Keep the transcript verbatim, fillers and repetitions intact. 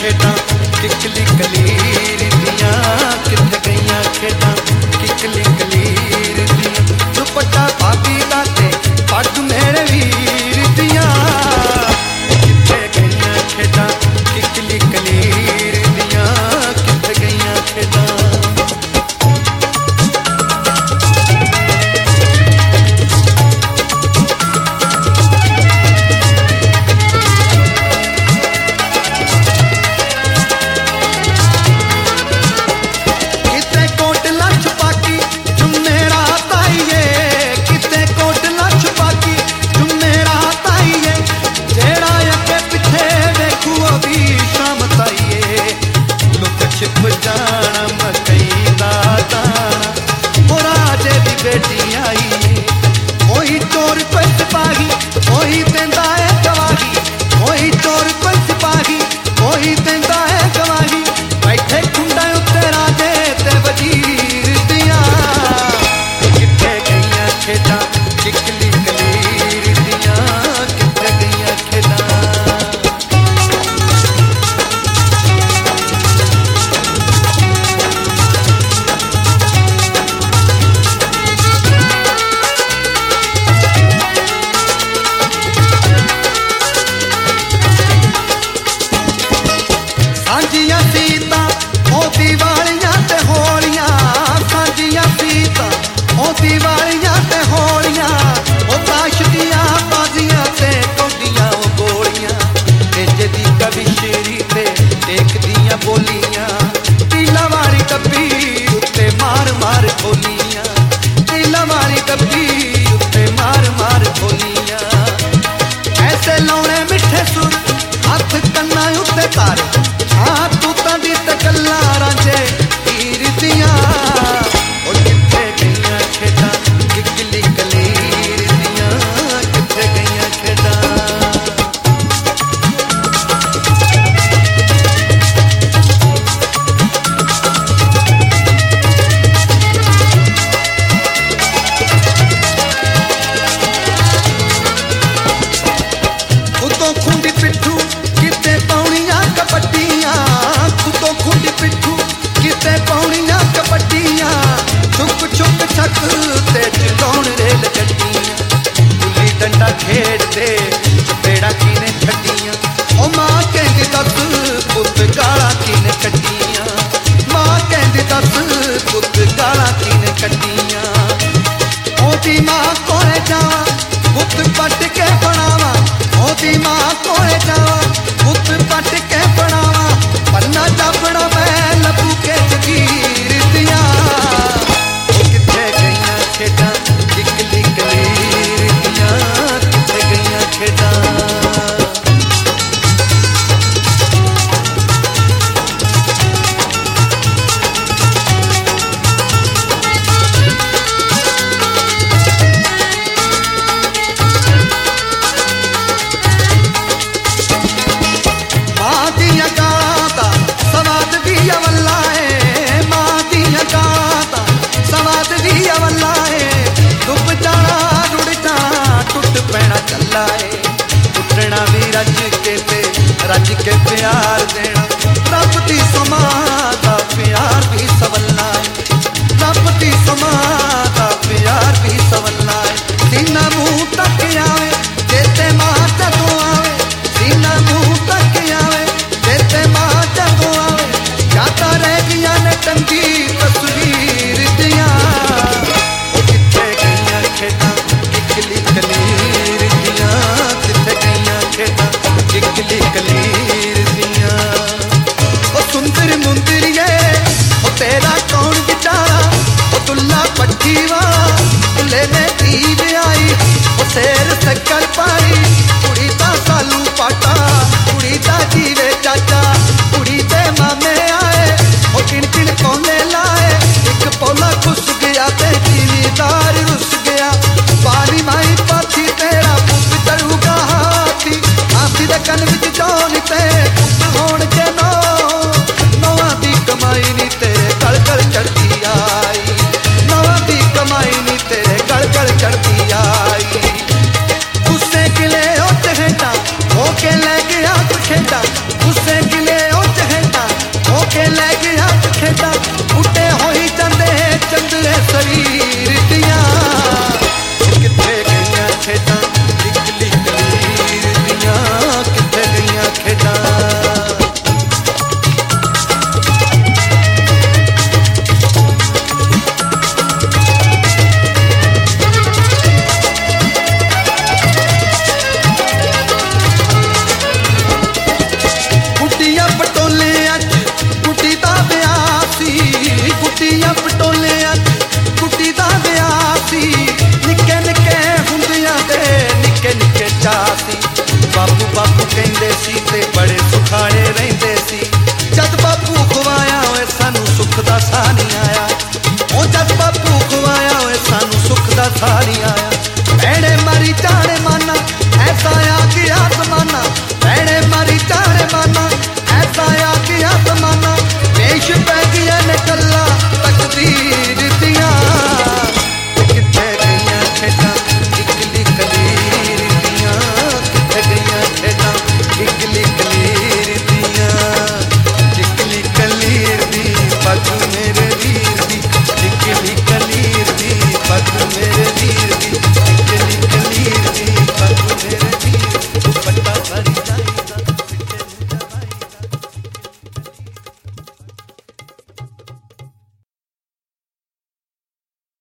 खेडां किकली कलीर दियां, किथे गईयां खेडां किकली कलीर दियां। दुपट्टा भाभी दा ते पग मेरे वीर दियां, किथे गईयां खेडां किकली कलीर दियां, किथे गईयां खेडां। छिप जाना मकई दा दाना, ओ राजे दी बेटी आई, ओही चोर कोई सिपाही ओही देंदा है गवाही, ओही चोर कोई सिपाही ओही देंदा है गवाही। बैठे कुंडा उत्ते राजे ते वजीर दियां, किथे गईयां खेडां किकली कलीर दियां, किथे गईयां खेडां। सांझियां सीतां ओ दिवालियां ते होलियां, सांझियां सीतां ओ दिवालियां ते होलियां, ओ ताश दियां बाजियां ते कौडियां ओ गोलियां, तेजे दी कविशरी ते टेक दियां बोलियां, टीला वाली डब्बी उत्ते मार मार खोलियां, टीला वाली डब्बी उत्ते मार मार खोलियां। ऐसे लौने मिठे सुर हथ कन्ना उत्ते तारे, हाँ तू तां दी ते गल्लां रांझे हीर दियां, ओ किथे गईयां खेडां किकली कलीर दियां, किथे गईयां खेडां। उतों खुंडी पिट्ठू किते पौनियां कबड्डियां, उतों खुंडी पिट्ठू किते पौनियां कबड्डियां, छुक छुक छक ते चलाउण रेल गड्डियां, गुल्ली डंडा खेडदे चपेड़ा किने छड्डियां, ओ मां कहंदी दस पुत गालां किने कड्डियां, मां कहंदी दस पुत गालां किने कड्डियां। ओदी मां कोले जावां पुत पट के बनावां, ओदी मां कोले जावां पुत पट के बनावां, पन्ना जापना मैं लबू के जगीर दियां, ओ किथे गईयां खेडां किकली कलीर दियां, किथे गईयां खेडां। मां दियां गालां दा सवाद भी अवल्ला है, मां दियां गालां दा सवाद भी अवल्ला है, डुब जाना रुड़ जाना टुट पैना चला है, टुटना भी रज के ते रज के प्यार देना, रब दी समा दा प्यार भी सवल्ला है, रब दी समा दा प्यार भी सवल्ला है। सीना मुंह तक आवे जेते मां जदों आवे, सीना मुंह तक आवे जेते मां जदों आवे, यादां रह गईयां ने टंगी तस्वीर दियां, ओ किथे गईयां खेडां किकली कलीर दियां, किथे गईयां खेडां किकली कलीर दियां। ओ सुंदर मुंदरिए ओ तेरा कौन बिचारा, ओ दुल्ला पट्टी वाला दुल्ले ने ईद आई, ओ शेर शक्कर पाई कुड़ी दा सालू पाटा, कुड़ी दा जीवे चाचा, कुड़ी दे मामे आए ओ किन किन कोने लाए, एक पौला खुस गया ते जिमीदार रुस गया, पानी माई पाथी तेरा पुत चलूगा हाथी, हाथी दे कन विच जौन ते पुत होण के नो